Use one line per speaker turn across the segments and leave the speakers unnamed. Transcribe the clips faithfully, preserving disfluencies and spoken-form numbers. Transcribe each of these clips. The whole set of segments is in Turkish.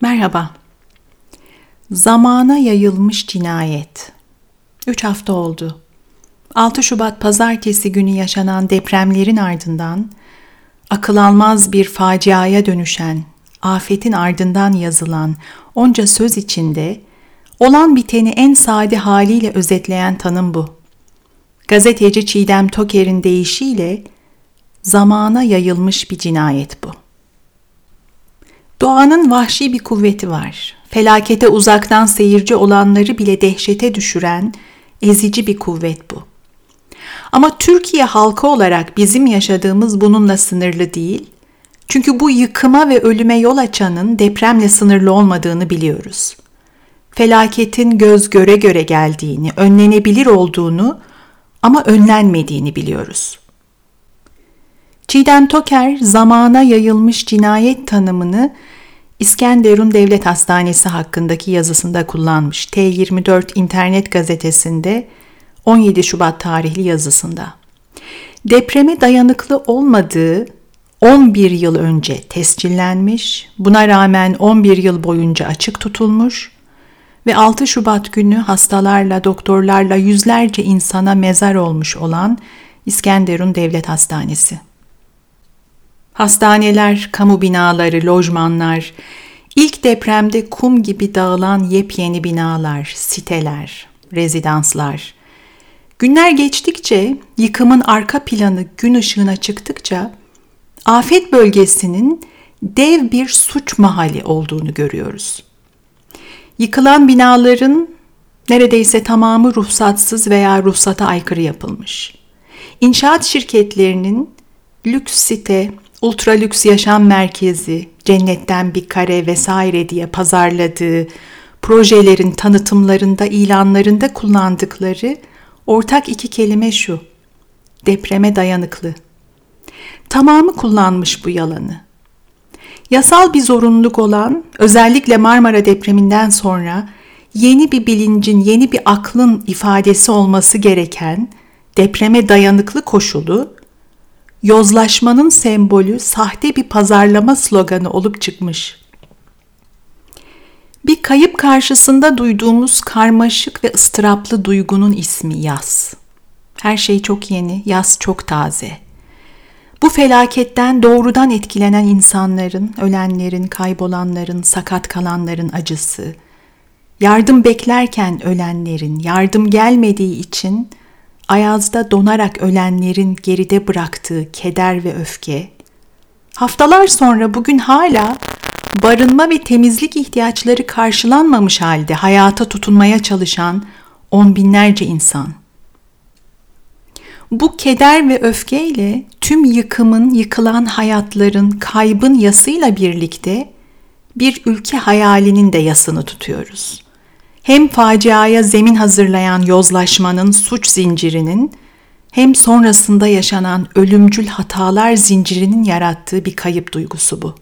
Merhaba. Zamana yayılmış cinayet. Üç hafta oldu. altı Şubat Pazartesi günü yaşanan depremlerin ardından akıl almaz bir faciaya dönüşen, afetin ardından yazılan onca söz içinde olan biteni en sade haliyle özetleyen tanım bu. Gazeteci Çiğdem Toker'in deyişiyle zamana yayılmış bir cinayet bu. Doğanın vahşi bir kuvveti var. Felakete uzaktan seyirci olanları bile dehşete düşüren ezici bir kuvvet bu. Ama Türkiye halkı olarak bizim yaşadığımız bununla sınırlı değil. Çünkü bu yıkıma ve ölüme yol açanın depremle sınırlı olmadığını biliyoruz. Felaketin göz göre göre geldiğini, önlenebilir olduğunu ama önlenmediğini biliyoruz. Çiğdem Toker, zamana yayılmış cinayet tanımını İskenderun Devlet Hastanesi hakkındaki yazısında kullanmış. T yirmi dört internet gazetesinde on yedi Şubat tarihli yazısında. Depreme dayanıklı olmadığı on bir yıl önce tescillenmiş, buna rağmen on bir yıl boyunca açık tutulmuş ve altı Şubat günü hastalarla, doktorlarla yüzlerce insana mezar olmuş olan İskenderun Devlet Hastanesi. Hastaneler, kamu binaları, lojmanlar, ilk depremde kum gibi dağılan yepyeni binalar, siteler, rezidanslar. Günler geçtikçe, yıkımın arka planı gün ışığına çıktıkça, afet bölgesinin dev bir suç mahalli olduğunu görüyoruz. Yıkılan binaların neredeyse tamamı ruhsatsız veya ruhsata aykırı yapılmış. İnşaat şirketlerinin lüks site, ultra lüks yaşam merkezi, cennetten bir kare vesaire diye pazarladığı projelerin tanıtımlarında, ilanlarında kullandıkları ortak iki kelime şu: depreme dayanıklı. Tamamı kullanmış bu yalanı. Yasal bir zorunluluk olan, özellikle Marmara depreminden sonra yeni bir bilincin, yeni bir aklın ifadesi olması gereken depreme dayanıklı koşulu, yozlaşmanın sembolü, sahte bir pazarlama sloganı olup çıkmış. Bir kayıp karşısında duyduğumuz karmaşık ve ıstıraplı duygunun ismi yas. Her şey çok yeni, yas çok taze. Bu felaketten doğrudan etkilenen insanların, ölenlerin, kaybolanların, sakat kalanların acısı, yardım beklerken ölenlerin, yardım gelmediği için ayazda donarak ölenlerin geride bıraktığı keder ve öfke, haftalar sonra bugün hala barınma ve temizlik ihtiyaçları karşılanmamış halde hayata tutunmaya çalışan on binlerce insan. Bu keder ve öfkeyle tüm yıkımın, yıkılan hayatların, kaybın yasıyla birlikte bir ülke hayalinin de yasını tutuyoruz. Hem faciaya zemin hazırlayan yozlaşmanın suç zincirinin, hem sonrasında yaşanan ölümcül hatalar zincirinin yarattığı bir kayıp duygusu bu.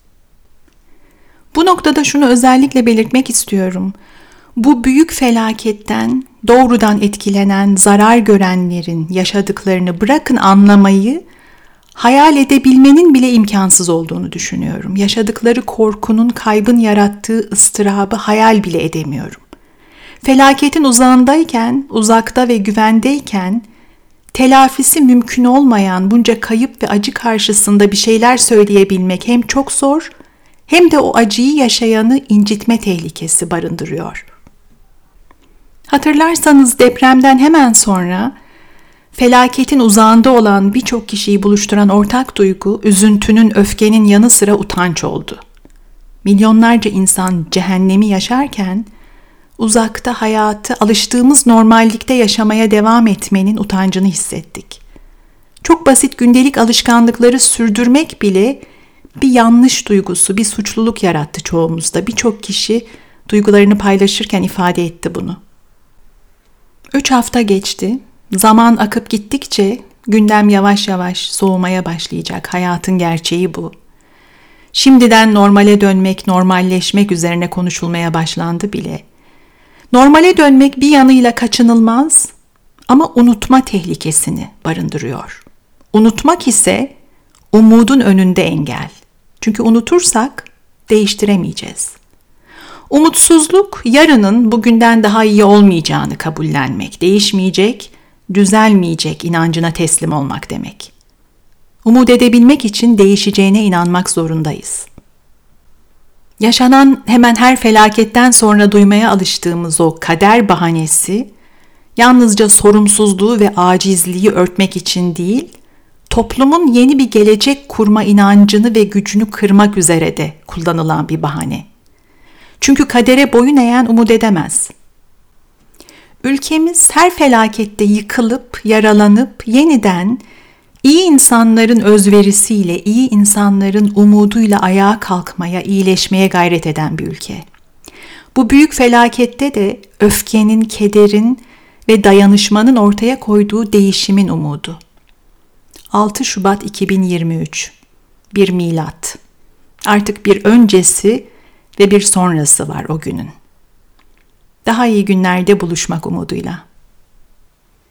Bu noktada şunu özellikle belirtmek istiyorum. Bu büyük felaketten doğrudan etkilenen, zarar görenlerin yaşadıklarını bırakın anlamayı, hayal edebilmenin bile imkansız olduğunu düşünüyorum. Yaşadıkları korkunun, kaybın yarattığı ıstırabı hayal bile edemiyorum. Felaketin uzağındayken, uzakta ve güvendeyken, telafisi mümkün olmayan bunca kayıp ve acı karşısında bir şeyler söyleyebilmek hem çok zor, hem de o acıyı yaşayanı incitme tehlikesi barındırıyor. Hatırlarsanız depremden hemen sonra felaketin uzağında olan birçok kişiyi buluşturan ortak duygu, üzüntünün, öfkenin yanı sıra utanç oldu. Milyonlarca insan cehennemi yaşarken, uzakta hayatı alıştığımız normallikte yaşamaya devam etmenin utancını hissettik. Çok basit gündelik alışkanlıkları sürdürmek bile bir yanlış duygusu, bir suçluluk yarattı çoğumuzda. Birçok kişi duygularını paylaşırken ifade etti bunu. Üç hafta geçti. Zaman akıp gittikçe gündem yavaş yavaş soğumaya başlayacak. Hayatın gerçeği bu. Şimdiden normale dönmek, normalleşmek üzerine konuşulmaya başlandı bile. Normale dönmek bir yanıyla kaçınılmaz ama unutma tehlikesini barındırıyor. Unutmak ise umudun önünde engel. Çünkü unutursak değiştiremeyeceğiz. Umutsuzluk, yarının bugünden daha iyi olmayacağını kabullenmek, değişmeyecek, düzelmeyecek inancına teslim olmak demek. Umut edebilmek için değişeceğine inanmak zorundayız. Yaşanan hemen her felaketten sonra duymaya alıştığımız o kader bahanesi, yalnızca sorumsuzluğu ve acizliği örtmek için değil, toplumun yeni bir gelecek kurma inancını ve gücünü kırmak üzere de kullanılan bir bahane. Çünkü kadere boyun eğen umut edemez. Ülkemiz her felakette yıkılıp, yaralanıp yeniden iyi insanların özverisiyle, iyi insanların umuduyla ayağa kalkmaya, iyileşmeye gayret eden bir ülke. Bu büyük felakette de öfkenin, kederin ve dayanışmanın ortaya koyduğu değişimin umudu. altı Şubat iki bin yirmi üç, bir milat. Artık bir öncesi ve bir sonrası var o günün. Daha iyi günlerde buluşmak umuduyla.